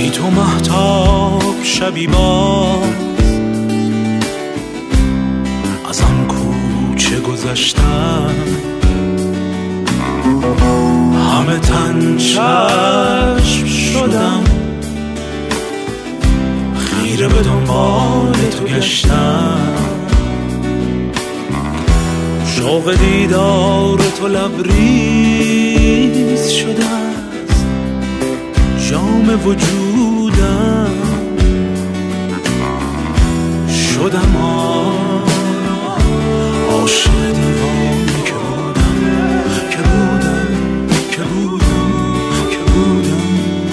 بی تو مهتاب شبی باز از آن کوچه گذشتم، همه تن چشم شدم، خیره به دنبال تو گشتم. شوق دیدار تو لبریز شده است جام وجودم، شدم عاشق دیوانه که بودم که بودم که بودم که بودم.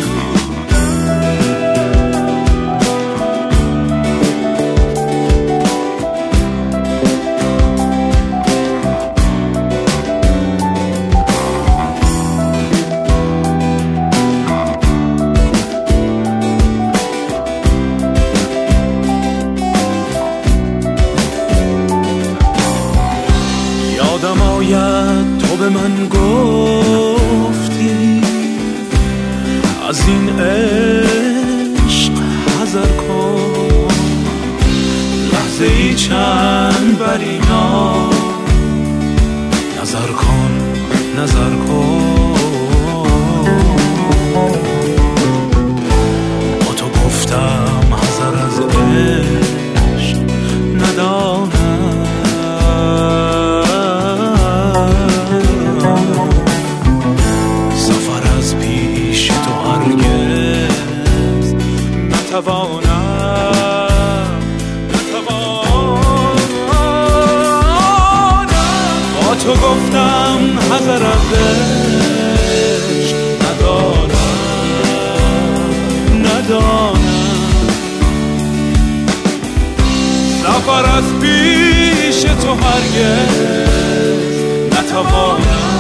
یادم آید تو به من گفتی از این عشق حذر کن، لحظه ای چند بر اینا نظر کن نظر کن. با تو گفتم حذر از عشق ندانم، سفر از پیش تو هرگز نتوانم با تو گفتم حذر از عشق ندانم، سفر از پیش تو هرگز نتوانم.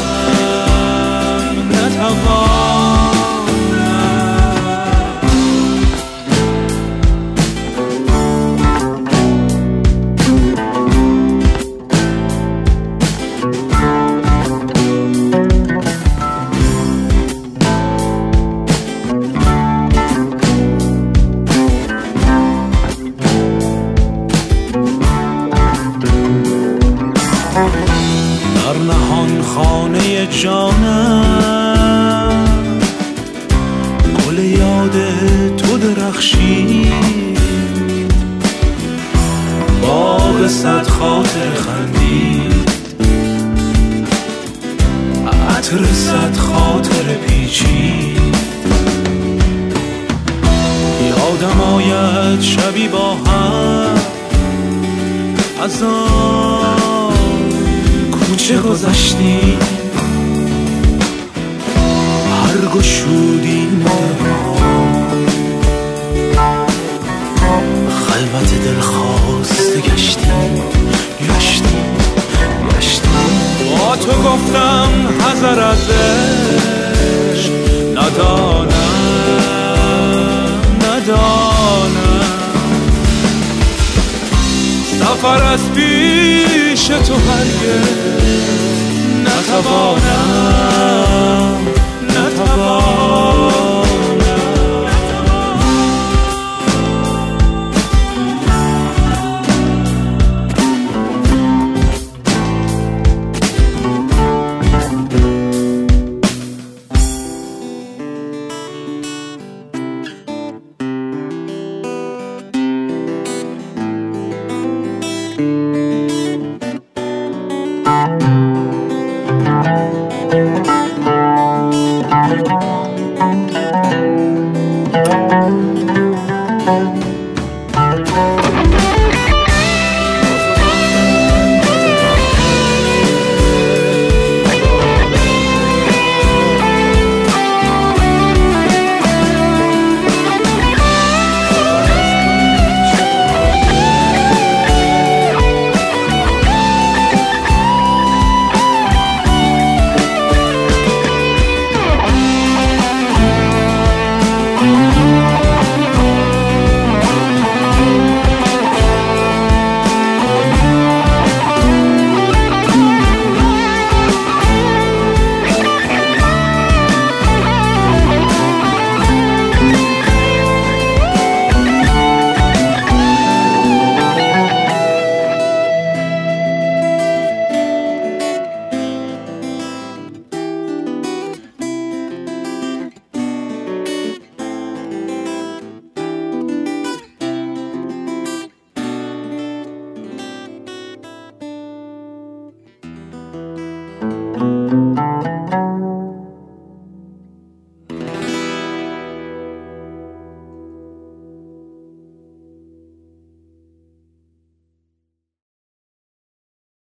در نهان خانه جانم گل یاد تو درخشید، باغ صد خاطر خندید، عطر صد خاطر پیچید. یادم آید شبی با هم از آن کوچه گذشتیم، هر گشودی خلوت دلخواسته گشتیم. با تو گفتم حذر از عشق ندانم، سفر از پیش تو هرگز نتوانم. Thank you.